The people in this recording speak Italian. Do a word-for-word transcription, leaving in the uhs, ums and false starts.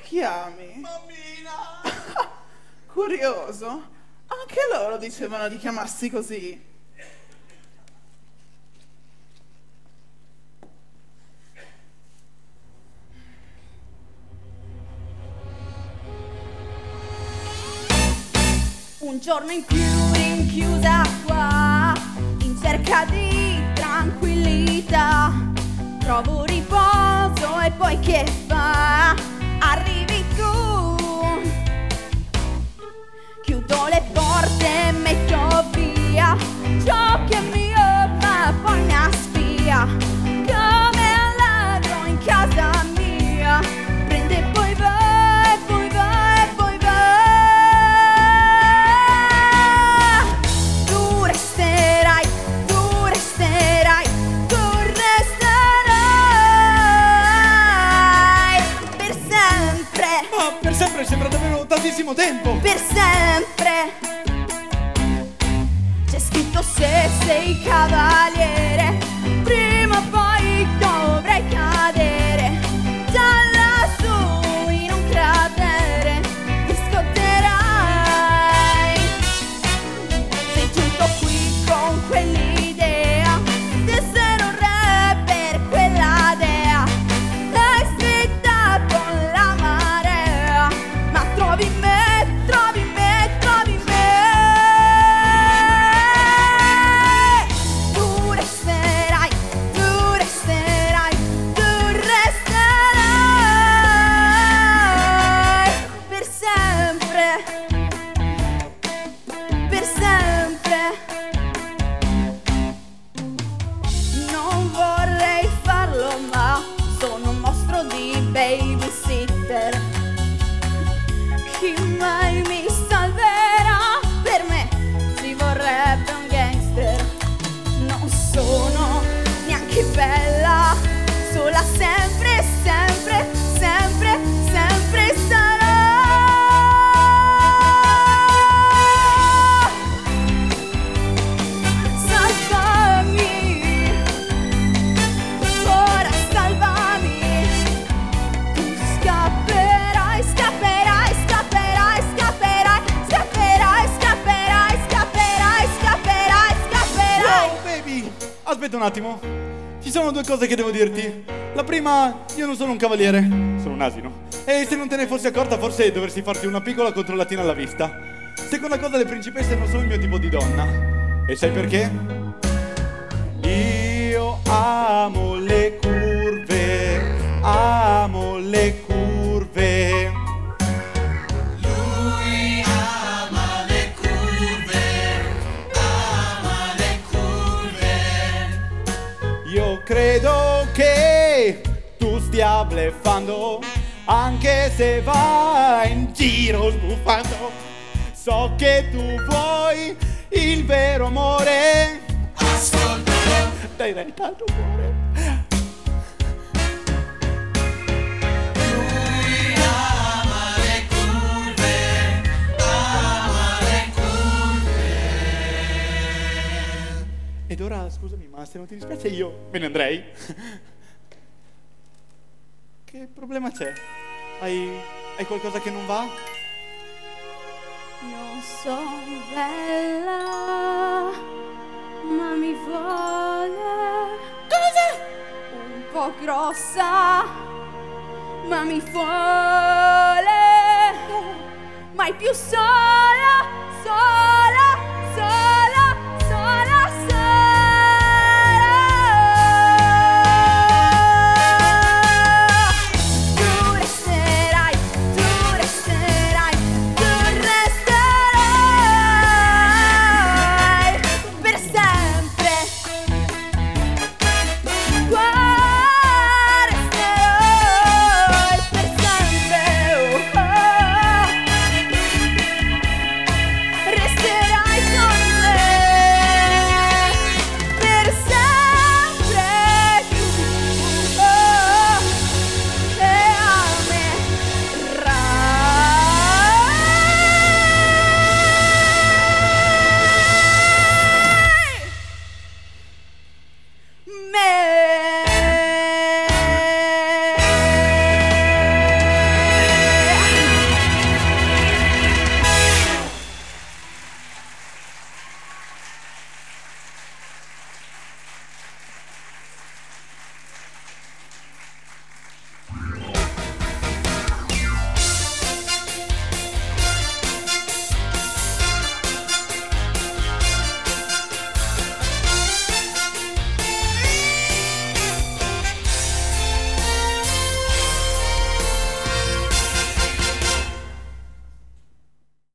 chiami? Mammina! Curioso. Anche loro dicevano di chiamarsi così. Un giorno in più rinchiusa qua, in cerca di tranquillità, trovo riposo e poi che fa? Arrivi tu, chiudo le porte e metto via ciò che è mio, ma poi mi spia, come un ladro in casa mia, prende e poi va, e poi va, e poi va. Tu resterai, tu resterai, tu resterai per sempre. Ma per sempre sembra davvero tantissimo tempo! Per sempre. C'è scritto se sei cavaliere, prima o poi dovrai cadere da lassù in un cratere, ti scotterai. Sei giunto qui con quell'idea di essere un re per quella dea, hai sfidato la marea, ma trovi me, trovi me, trovi me. Tu resterai, tu resterai, tu resterai per sempre, per sempre. Non vorrei farlo, ma sono un mostro di babysitter. Chi mai mi salverà? Per me ci vorrebbe un gangster. Non sono neanche bella, sola sempre, sempre, sempre, sempre sarò. Salvami, ora salvami. Tu scapperai, scapperai, scapperai, scapperai, scapperai, scapperai, scapperai, scapperai, scapperai. Wow, baby! Aspetta un attimo. Ci sono due cose che devo dirti. La prima, io non sono un cavaliere, sono un asino. E se non te ne fossi accorta, forse dovresti farti una piccola controllatina alla vista. Seconda cosa, le principesse non sono il mio tipo di donna. E sai perché? Io amo le curve, amo le curve. Lui ama le curve, ama le curve. Io credo che tu stia bleffando, anche se vai in giro sbuffando. So che tu vuoi il vero amore, Ascoltalo, dai retta al tuo cuore. lui ama le curve, ama le curve. Ed ora, scusami, ma se non ti dispiace io me ne andrei. Che problema c'è? Hai, hai qualcosa che non va? Non sono bella, ma mi vuole. Cosa? Un po' grossa, ma mi vuole. Mai più sola, sola.